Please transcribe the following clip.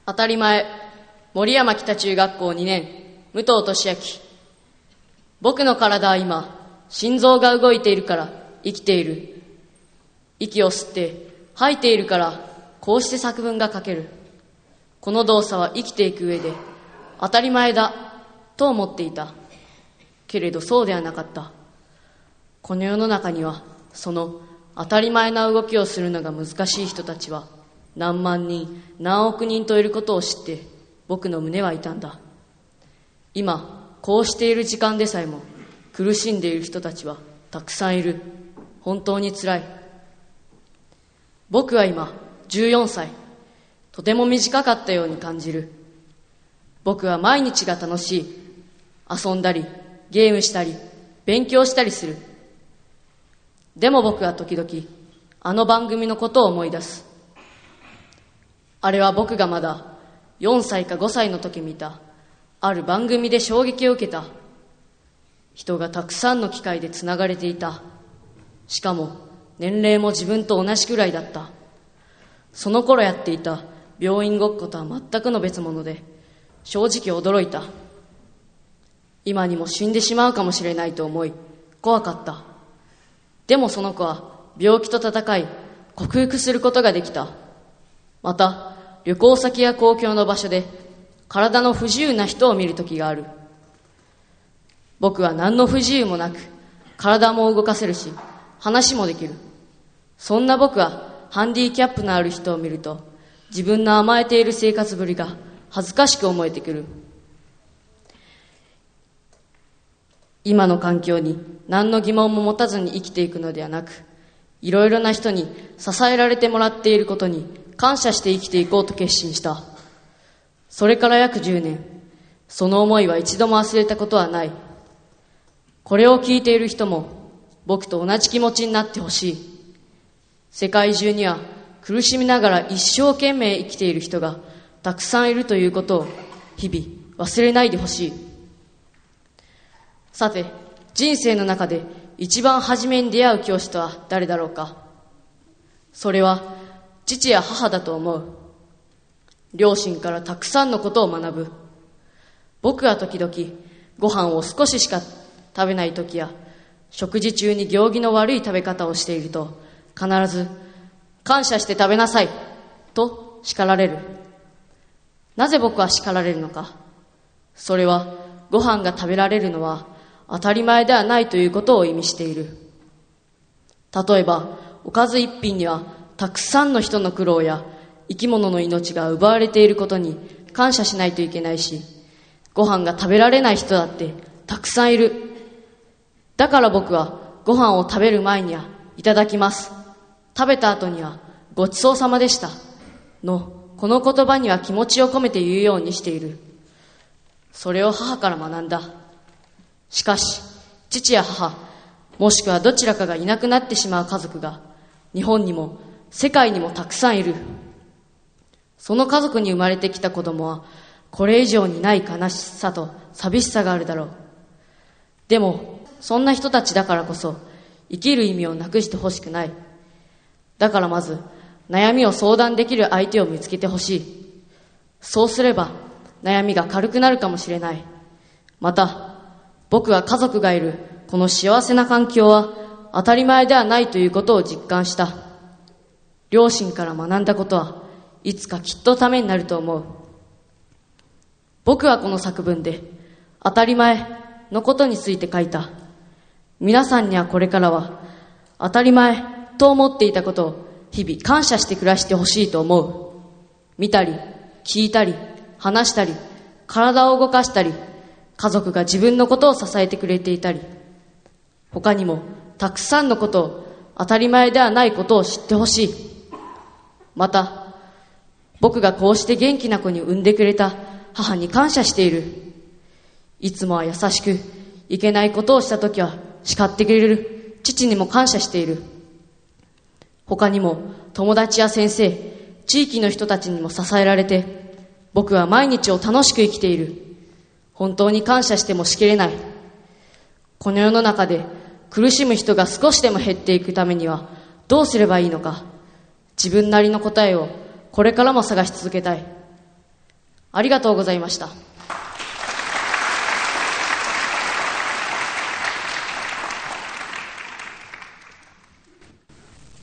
当たり前。森山北中学校2年、武藤俊明。僕の体は今、心臓が動いているから生きている。息を吸って吐いているから、こうして作文が書ける。この動作は生きていく上で当たり前だと思っていた。けれどそうではなかった。この世の中には、その当たり前な動きをするのが難しい人たちは何万人何億人といることを知って、僕の胸は痛んだ。今こうしている時間でさえも苦しんでいる人たちはたくさんいる。本当につらい。僕は今14歳。とても短かったように感じる。僕は毎日が楽しい。遊んだりゲームしたり勉強したりする。でも僕は時々あの番組のことを思い出す。あれは僕がまだ4歳か5歳の時見たある番組で衝撃を受けた。人がたくさんの機械でつながれていた。しかも年齢も自分と同じくらいだった。その頃やっていた病院ごっことは全くの別物で、正直驚いた。今にも死んでしまうかもしれないと思い怖かった。でもその子は病気と戦い克服することができた。また旅行先や公共の場所で体の不自由な人を見るときがある。僕は何の不自由もなく体も動かせるし話もできる。そんな僕はハンディキャップのある人を見ると、自分の甘えている生活ぶりが恥ずかしく思えてくる。今の環境に何の疑問も持たずに生きていくのではなく、いろいろな人に支えられてもらっていることに感謝して生きていこうと決心した。それから約10年、その思いは一度も忘れたことはない。これを聞いている人も僕と同じ気持ちになってほしい。世界中には苦しみながら一生懸命生きている人がたくさんいるということを日々忘れないでほしい。さて、人生の中で一番初めに出会う教師とは誰だろうか。それは父や母だと思う。両親からたくさんのことを学ぶ。僕は時々ご飯を少ししか食べない時や、食事中に行儀の悪い食べ方をしていると、必ず感謝して食べなさいと叱られる。なぜ僕は叱られるのか。それはご飯が食べられるのは当たり前ではないということを意味している。例えばおかず一品にはたくさんの人の苦労や生き物の命が奪われていることに感謝しないといけないし、ご飯が食べられない人だってたくさんいる。だから僕はご飯を食べる前にはいただきます、食べた後にはごちそうさまでしたのこの言葉には気持ちを込めて言うようにしている。それを母から学んだ。しかし父や母、もしくはどちらかがいなくなってしまう家族が日本にも世界にもたくさんいる。その家族に生まれてきた子供はこれ以上にない悲しさと寂しさがあるだろう。でもそんな人たちだからこそ生きる意味をなくしてほしくない。だからまず悩みを相談できる相手を見つけてほしい。そうすれば悩みが軽くなるかもしれない。また僕は家族がいるこの幸せな環境は当たり前ではないということを実感した。両親から学んだことはいつかきっとためになると思う。僕はこの作文で当たり前のことについて書いた。皆さんにはこれからは当たり前と思っていたことを日々感謝して暮らしてほしいと思う。見たり聞いたり話したり体を動かしたり、家族が自分のことを支えてくれていたり、他にもたくさんのことを当たり前ではないことを知ってほしい。また僕がこうして元気な子に産んでくれた母に感謝している。いつもは優しくいけないことをしたときは叱ってくれる父にも感謝している。他にも友達や先生、地域の人たちにも支えられて、僕は毎日を楽しく生きている。本当に感謝してもしきれない。この世の中で苦しむ人が少しでも減っていくためにはどうすればいいのか。自分なりの答えをこれからも探し続けたい。 ありがとうございました。